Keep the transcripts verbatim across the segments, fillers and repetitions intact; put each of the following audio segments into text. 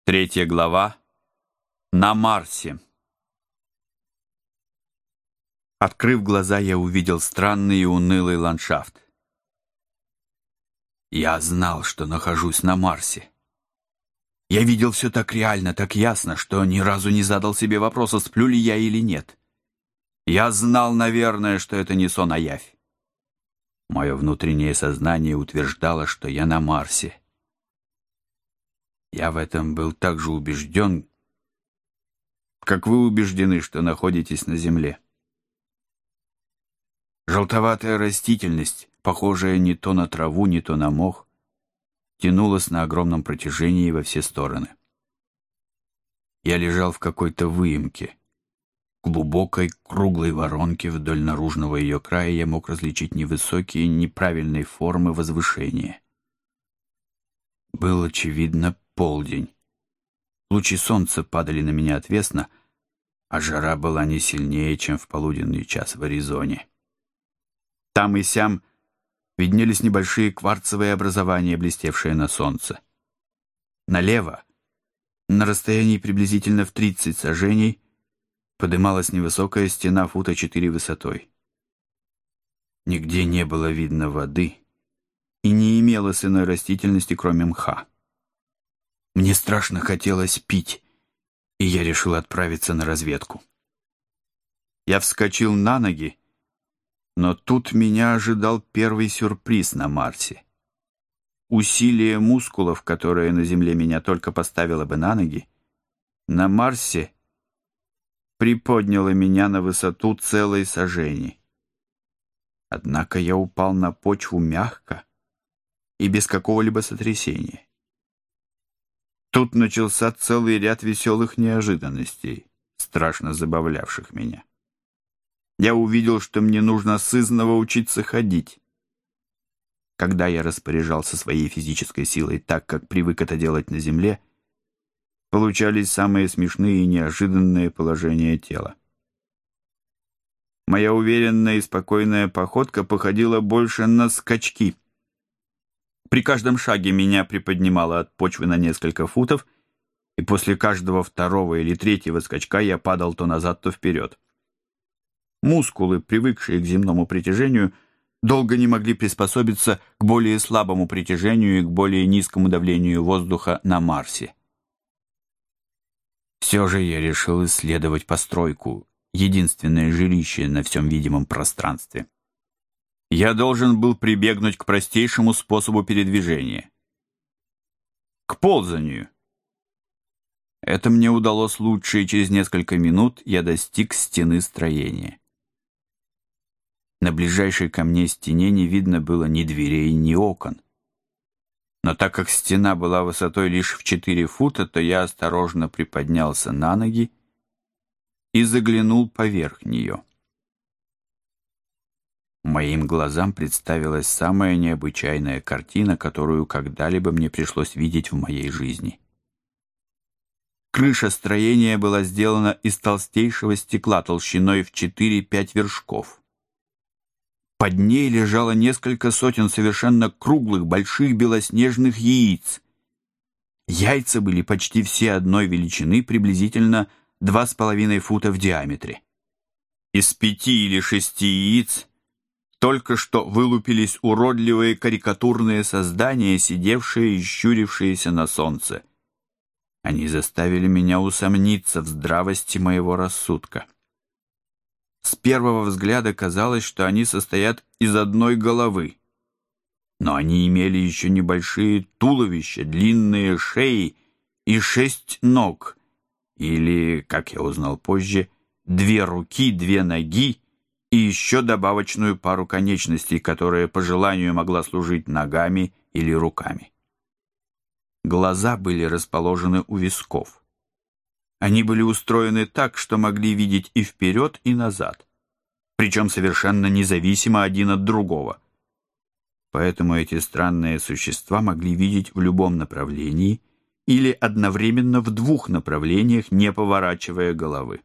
Третья глава. На Марсе. Открыв глаза, я увидел странный и унылый ландшафт. Я знал, что нахожусь на Марсе. Я видел все так реально, так ясно, что ни разу не задал себе вопроса, сплю ли я или нет. Я знал, наверное, что это не сон, а явь. Мое внутреннее сознание утверждало, что я на Марсе. Я в этом был так же убежден, как вы убеждены, что находитесь на Земле. Желтоватая растительность, похожая не то на траву, не то на мох, тянулась на огромном протяжении во все стороны. Я лежал в какой-то выемке. Глубокой круглой воронке вдоль наружного ее края я мог различить невысокие, неправильной формы возвышения. Был, очевидно, полдень. Лучи солнца падали на меня отвесно, а жара была не сильнее, чем в полуденный час в Аризоне. Там и сям виднелись небольшие кварцевые образования, блестевшие на солнце. Налево, на расстоянии приблизительно в тридцать саженей, подымалась невысокая стена фута четыре высотой. Нигде не было видно воды и не имелось иной растительности, кроме мха. Мне страшно хотелось пить, и я решил отправиться на разведку. Я вскочил на ноги, но тут меня ожидал первый сюрприз на Марсе. Усилие мускулов, которое на Земле меня только поставило бы на ноги, на Марсе приподняло меня на высоту целой сажени. Однако я упал на почву мягко и без какого-либо сотрясения. Тут начался целый ряд веселых неожиданностей, страшно забавлявших меня. Я увидел, что мне нужно сызнова учиться ходить. Когда я распоряжался своей физической силой так, как привык это делать на Земле, получались самые смешные и неожиданные положения тела. Моя уверенная и спокойная походка походила больше на скачки. При каждом шаге меня приподнимало от почвы на несколько футов, и после каждого второго или третьего скачка я падал то назад, то вперед. Мускулы, привыкшие к земному притяжению, долго не могли приспособиться к более слабому притяжению и к более низкому давлению воздуха на Марсе. Все же я решил исследовать постройку, единственное жилище на всем видимом пространстве. Я должен был прибегнуть к простейшему способу передвижения — к ползанию. Это мне удалось лучше, и через несколько минут я достиг стены строения. На ближайшей ко мне стене не видно было ни дверей, ни окон. Но так как стена была высотой лишь в четыре фута, то я осторожно приподнялся на ноги и заглянул поверх нее. Моим глазам представилась самая необычайная картина, которую когда-либо мне пришлось видеть в моей жизни. Крыша строения была сделана из толстейшего стекла толщиной в четыре-пять вершков. Под ней лежало несколько сотен совершенно круглых, больших белоснежных яиц. Яйца были почти все одной величины, приблизительно два с половиной фута в диаметре. Из пяти или шести яиц только что вылупились уродливые карикатурные создания, сидевшие и щурившиеся на солнце. Они заставили меня усомниться в здравости моего рассудка. С первого взгляда казалось, что они состоят из одной головы. Но они имели еще небольшие туловища, длинные шеи и шесть ног, или, как я узнал позже, две руки, две ноги и еще добавочную пару конечностей, которая по желанию могла служить ногами или руками. Глаза были расположены у висков. Они были устроены так, что могли видеть и вперед, и назад, причем совершенно независимо один от другого. Поэтому эти странные существа могли видеть в любом направлении или одновременно в двух направлениях, не поворачивая головы.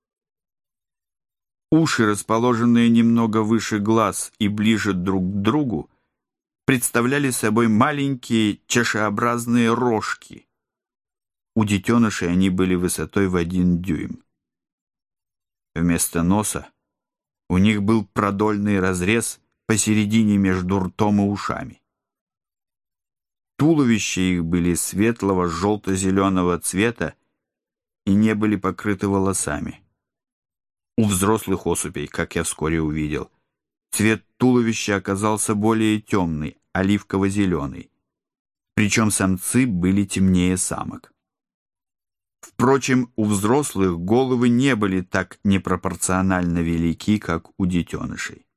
Уши, расположенные немного выше глаз и ближе друг к другу, представляли собой маленькие чашеобразные рожки. у детенышей они были высотой в один дюйм. Вместо носа у них был продольный разрез посередине между ртом и ушами. Туловища их были светлого желто-зеленого цвета и не были покрыты волосами. У взрослых особей, как я вскоре увидел, цвет туловища оказался более темный, оливково-зеленый, причем самцы были темнее самок. Впрочем, у взрослых головы не были так непропорционально велики, как у детенышей.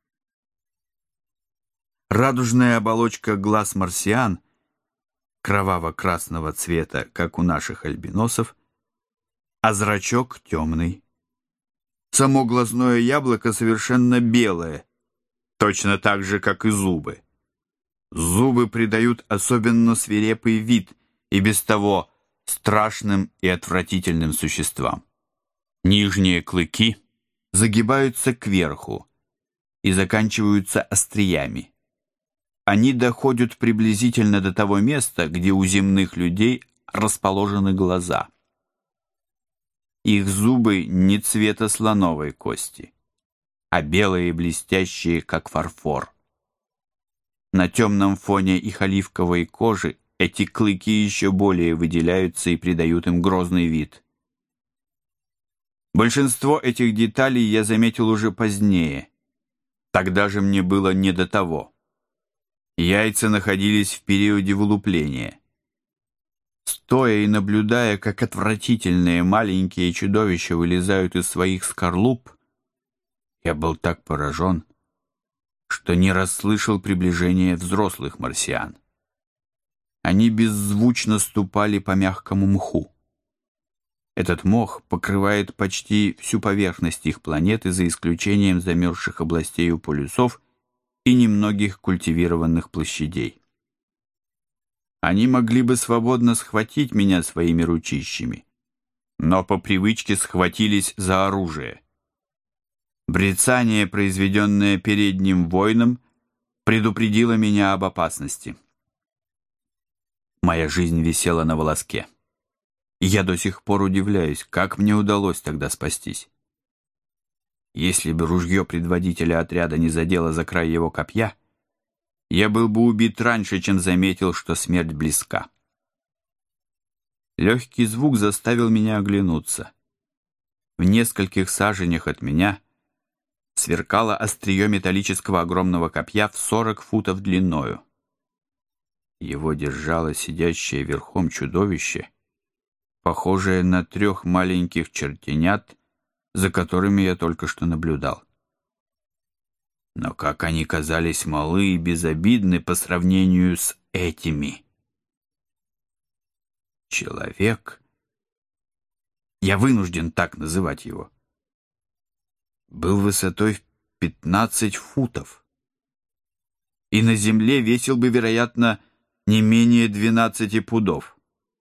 Радужная оболочка глаз марсиан кроваво-красного цвета, как у наших альбиносов, а зрачок темный. Само глазное яблоко совершенно белое, точно так же, как и зубы. Зубы придают особенно свирепый вид и без того страшным и отвратительным существам. Нижние клыки загибаются кверху и заканчиваются остриями. Они доходят приблизительно до того места, где у земных людей расположены глаза. Их зубы не цвета слоновой кости, а белые и блестящие, как фарфор. На темном фоне их оливковой кожи эти клыки еще более выделяются и придают им грозный вид. Большинство этих деталей я заметил уже позднее. Тогда же мне было не до того. Яйца находились в периоде вылупления. Стоя и наблюдая, как отвратительные маленькие чудовища вылезают из своих скорлуп, я был так поражен, что не расслышал приближения взрослых марсиан. Они беззвучно ступали по мягкому мху. Этот мох покрывает почти всю поверхность их планеты, за исключением замерзших областей у полюсов и немногих культивированных площадей. Они могли бы свободно схватить меня своими ручищами, но по привычке схватились за оружие. Брецание, произведенное передним воином, предупредило меня об опасности. Моя жизнь висела на волоске, и я до сих пор удивляюсь, как мне удалось тогда спастись. Если бы ружье предводителя отряда не задело за край его копья, я был бы убит раньше, чем заметил, что смерть близка. Легкий звук заставил меня оглянуться. В нескольких саженях от меня сверкало острие металлического огромного копья в сорок футов длиною. Его держало сидящее верхом чудовище, похожее на трех маленьких чертенят, за которыми я только что наблюдал. Но как они казались малы и безобидны по сравнению с этими. Человек, я вынужден так называть его, был высотой в пятнадцать футов и на земле весил бы, вероятно, не менее двенадцати пудов.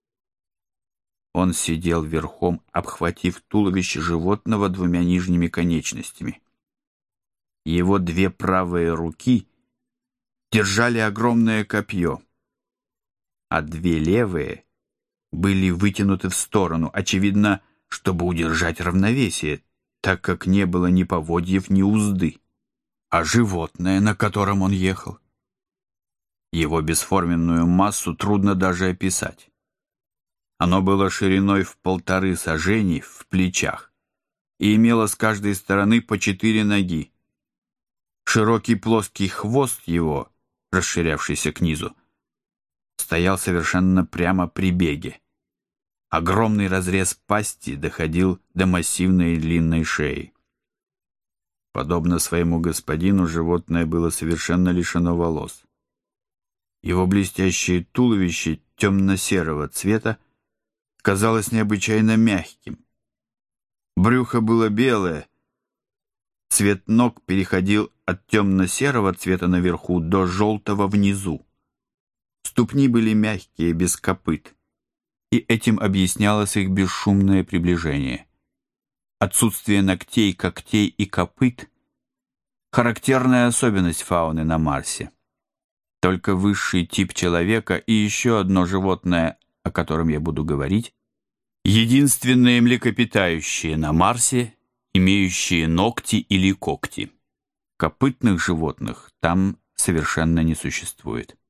Он сидел верхом, обхватив туловище животного двумя нижними конечностями. Его две правые руки держали огромное копье, а две левые были вытянуты в сторону, очевидно, чтобы удержать равновесие, так как не было ни поводьев, ни узды. А животное, на котором он ехал, его бесформенную массу трудно даже описать. Оно было шириной в полторы сажени в плечах и имело с каждой стороны по четыре ноги. Широкий плоский хвост его, расширявшийся к низу, стоял совершенно прямо при беге. Огромный разрез пасти доходил до массивной длинной шеи. Подобно своему господину, животное было совершенно лишено волос. Его блестящее туловище темно-серого цвета казалось необычайно мягким. Брюхо было белое, цвет ног переходил от темно-серого цвета наверху до желтого внизу. Ступни были мягкие, без копыт, и этим объяснялось их бесшумное приближение. Отсутствие ногтей, когтей и копыт — характерная особенность фауны на Марсе. Только высший тип человека и еще одно животное, о котором я буду говорить, Единственные млекопитающие на Марсе, имеющие ногти или когти. Копытных животных там совершенно не существует.